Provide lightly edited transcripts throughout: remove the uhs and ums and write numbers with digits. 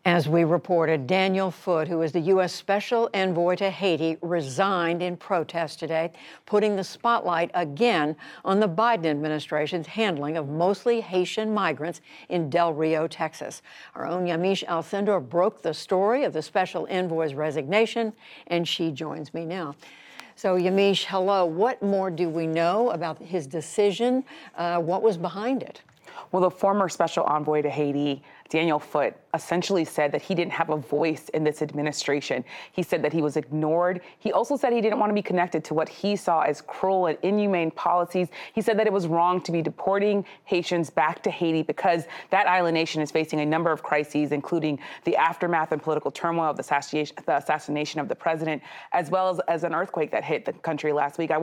As we reported, Daniel Foote, who is the U.S. Special Envoy to Haiti, resigned in protest today, putting the spotlight again on the Biden administration's handling of mostly Haitian migrants in Del Rio, Texas. Our own Yamiche Alcindor broke the story of the Special Envoy's resignation, and she joins me now. So, Yamiche, hello. What more do we know about his decision? What was behind it? Well, the former special envoy to Haiti, Daniel Foote, essentially said that he didn't have a voice in this administration. He said that he was ignored. He also said he didn't want to be connected to what he saw as cruel and inhumane policies. He said that it was wrong to be deporting Haitians back to Haiti because that island nation is facing a number of crises, including the aftermath and political turmoil of the assassination of the president, as well as an earthquake that hit the country last month.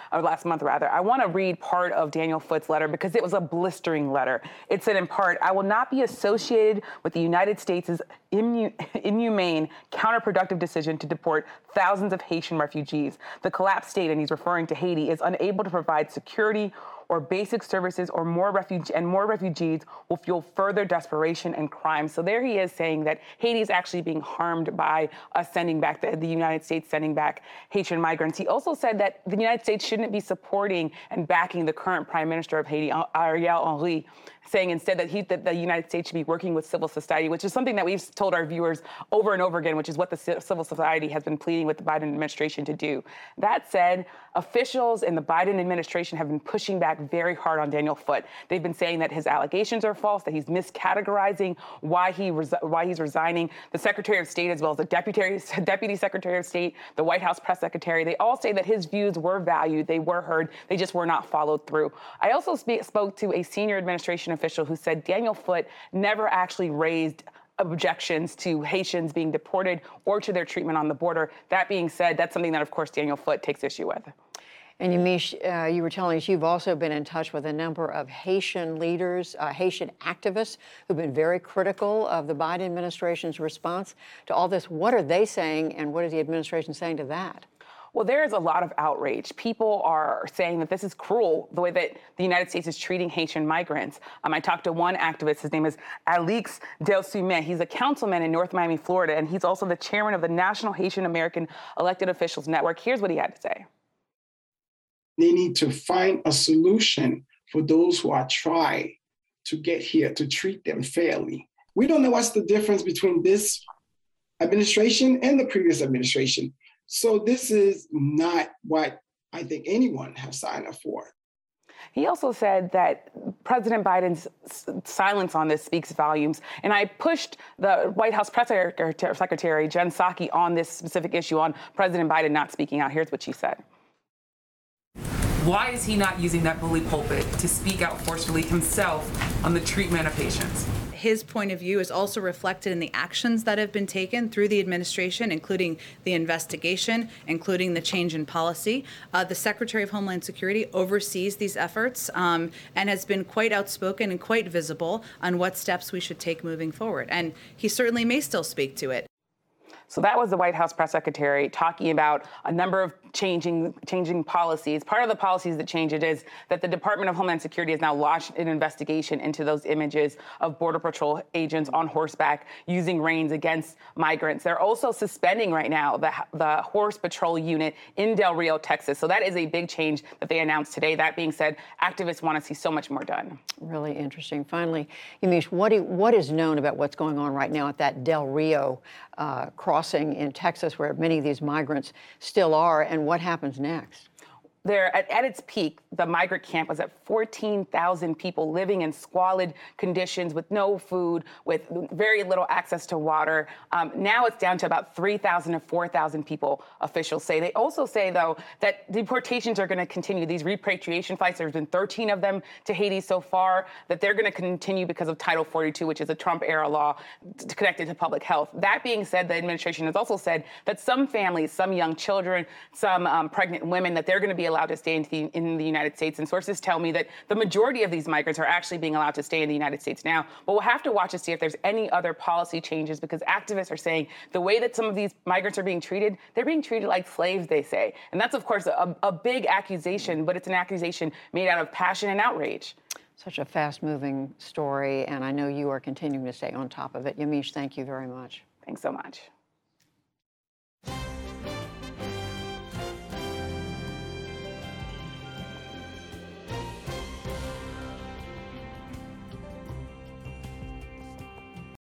I want to read part of Daniel Foote's letter because it was a blistering letter. It said in part, "I will not be associated with the United States' inhumane, counterproductive decision to deport thousands of Haitian refugees. The collapsed state," and he's referring to Haiti, "is unable to provide security or basic services, or more refugees will fuel further desperation and crime." So there he is saying that Haiti is actually being harmed by us sending back the United States sending back Haitian migrants. He also said that the United States shouldn't be supporting and backing the current Prime Minister of Haiti, Ariel Henry, saying instead that the United States should be working with civil society, which is something that we've told our viewers over and over again, which is what the civil society has been pleading with the Biden administration to do. That said, officials in the Biden administration have been pushing back very hard on Daniel Foote. They've been saying that his allegations are false, that he's miscategorizing why he's resigning. The Secretary of State, as well as the Deputy Secretary of State, the White House press secretary, they all say that his views were valued, they were heard, they just were not followed through. I also spoke to a senior administration official who said Daniel Foote never actually raised objections to Haitians being deported or to their treatment on the border. That being said, that's something that, of course, Daniel Foote takes issue with. And Yamiche, you were telling us you've also been in touch with a number of Haitian leaders, Haitian activists who've been very critical of the Biden administration's response to all this. What are they saying, and what is the administration saying to that? Well, there is a lot of outrage. People are saying that this is cruel, the way that the United States is treating Haitian migrants. I talked to one activist. His name is Alix Delsume. He's a councilman in North Miami, Florida, and he's also the chairman of the National Haitian American Elected Officials Network. Here's what he had to say. They need to find a solution for those who are trying to get here, to treat them fairly. We don't know what's the difference between this administration and the previous administration. So this is not what I think anyone has signed up for. He also said that President Biden's silence on this speaks volumes. And I pushed the White House press secretary, Jen Psaki, on this specific issue on President Biden not speaking out. Here's what she said. Why is he not using that bully pulpit to speak out forcefully himself on the treatment of patients? His point of view is also reflected in the actions that have been taken through the administration, including the investigation, including the change in policy. The Secretary of Homeland Security oversees these efforts and has been quite outspoken and quite visible on what steps we should take moving forward. And he certainly may still speak to it. So that was the White House press secretary talking about a number of changing policies. Part of the policies that change it is that the Department of Homeland Security has now launched an investigation into those images of Border Patrol agents on horseback using reins against migrants. They're also suspending right now the Horse Patrol unit in Del Rio, Texas. So that is a big change that they announced today. That being said, activists want to see so much more done. Really interesting. Finally, Yamiche, what is known about what's going on right now at that Del Rio crossing in Texas, where many of these migrants still are, and what happens next? There, at its peak, the migrant camp was at 14,000 people living in squalid conditions with no food, with very little access to water. Now it's down to about 3,000 to 4,000 people, officials say. They also say, though, that deportations are going to continue. These repatriation flights, there's been 13 of them to Haiti so far, that they're going to continue because of Title 42, which is a Trump-era law connected to public health. That being said, the administration has also said that some families, some young children, some pregnant women, that they're going to be allowed to stay in the United States. And sources tell me that the majority of these migrants are actually being allowed to stay in the United States now. But we'll have to watch to see if there's any other policy changes, because activists are saying the way that some of these migrants are being treated, they're being treated like slaves, they say. And that's, of course, a big accusation, but it's an accusation made out of passion and outrage. Such a fast-moving story, and I know you are continuing to stay on top of it. Yamiche, thank you very much. Thanks so much.